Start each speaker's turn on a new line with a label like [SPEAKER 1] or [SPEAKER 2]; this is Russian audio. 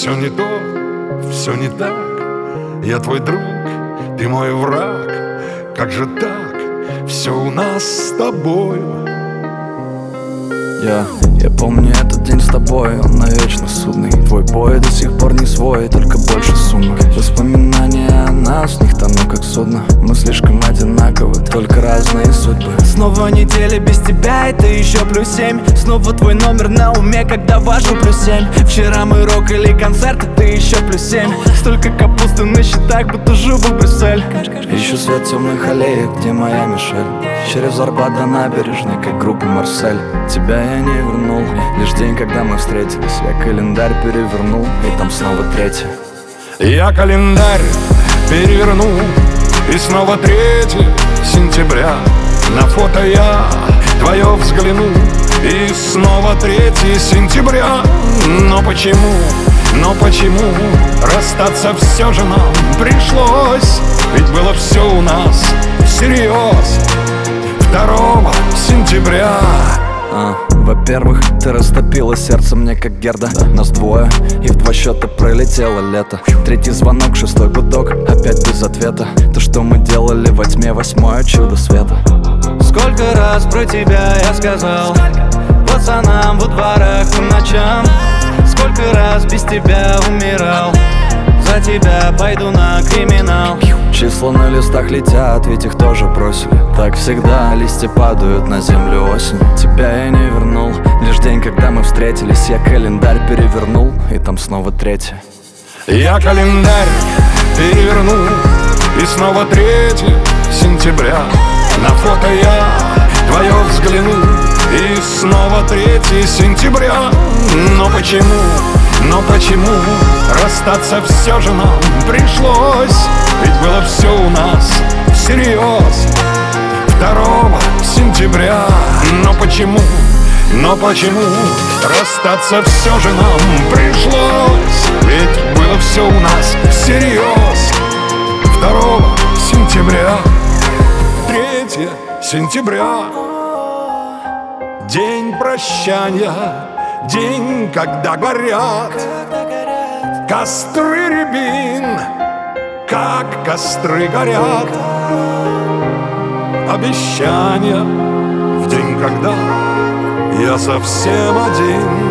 [SPEAKER 1] все не то, все не так. Я твой друг, ты мой враг. Как же так? Все у нас с тобою.
[SPEAKER 2] Я помню этот день с тобой, он навечно судный. Твой бой до сих пор не свой, только больше сумок. Воспоминания о нас, в них тону как судно. Мы слишком одинаковы, только разные судьбы.
[SPEAKER 3] Снова неделя без тебя, это еще +7. Снова твой номер на уме, когда важен +7. Вчера мы рокали концерт, это еще +7. Столько капусты на счетах, будто живу в Брюссель.
[SPEAKER 2] Ищу свет темных аллеек, где моя Мишель. Через Арбат до набережной, как группа Марсель. Тебя я не вернул, лишь день, когда мы встретились. Я календарь перевернул, и там снова 3.
[SPEAKER 1] Я календарь перевернул, и снова 3 сентября. На фото я твое взглянул, и снова 3 сентября. Но почему расстаться все же нам пришлось? Ведь было все у нас всерьез 2 сентября.
[SPEAKER 2] Во-первых, ты растопила сердце мне как Герда. Нас двое, и в 2 счета пролетело лето. 3 звонок, 6 гудок, опять без ответа. То, что мы делали во тьме, 8 чудо света.
[SPEAKER 3] Сколько раз про тебя я сказал пацанам во дворах по ночам. Сколько раз без тебя умирал. За тебя пойду на криминал.
[SPEAKER 2] Числа на листах летят, ведь их тоже бросили. Так всегда листья падают на землю осенью. Тебя я не вернул, лишь день, когда мы встретились. Я календарь перевернул, и там снова 3.
[SPEAKER 1] Я календарь перевернул, и снова 3 сентября. На фото я твое взглянул, и снова 3 сентября. Но почему расстаться все же нам пришлось? Ведь было все у нас всерьез 2 сентября. Но почему расстаться все же нам пришлось? Ведь было все у нас всерьез 2 сентября. 3 сентября. День прощания, день, когда горят костры рябин, как костры горят. Обещания в день, когда я совсем один.